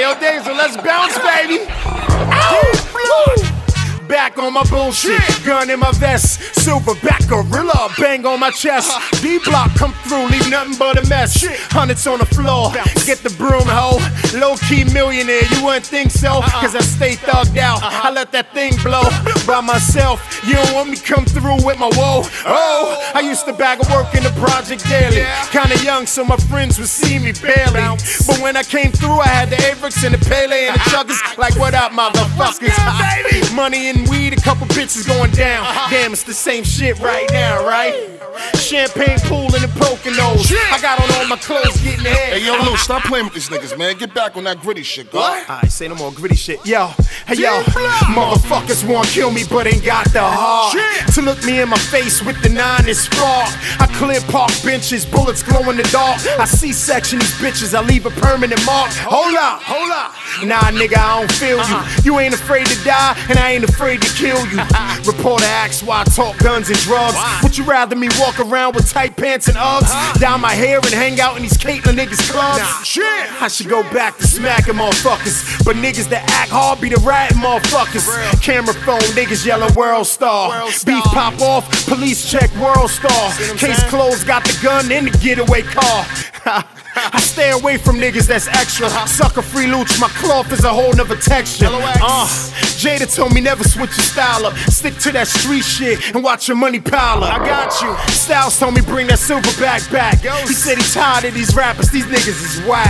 yo, Daisy, let's bounce, baby. Ow! Back on my bullshit, gun in my vest, silverback gorilla, bang on my chest. D-block come through, leave nothing but a mess. Hundreds on the floor, get the broom, ho. Low-key millionaire, you wouldn't think so, cause I stay thugged out. I let that thing blow by myself. You don't want me come through with my woe. Oh, I used to bag of work in the project daily. Kinda young, so my friends would see me barely. But when I came through, I had the Avrix and the Pele and the Chuggers. Like, what up, motherfuckers? Money and weed, a couple bitches going down. Damn, it's the same shit right now, right? Champagne pool in the Poconos. I got on all my clothes getting head. Hey, yo, Lou, stop playing with these niggas, man. Get back on that gritty shit, go. Alright, say no more gritty shit. Yo, hey, yo. Motherfuckers wanna kill me, but ain't got the heart to look me in my face with the 9 and spark. I clear park benches, bullets glow in the dark. I C-section these bitches, I leave a permanent mark. Hold up. Nah, nigga, I don't feel you. You ain't afraid to die, and I ain't afraid to kill you. Reporter asks why I talk guns and drugs. Would you rather me walk around with tight pants and Uggs, dye my hair and hang out in these Caitlyn niggas clubs? I should go back to smacking motherfuckers, but niggas that act hard be the ratting motherfuckers. Camera phone niggas yelling world star. Beef pop off, police check world star. Case closed, got the gun in the getaway car. I stay away from niggas that's extra. Sucker free looch, my cloth is a whole nother texture. Jada told me never switch your style up. Stick to that street shit and watch your money pile up. I got you. Styles told me bring that silverback back. He said he tired of these rappers, these niggas is whack.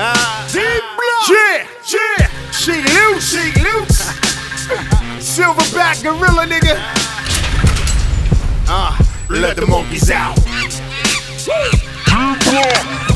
Shake loose. Silverback gorilla, nigga. Let the monkeys out.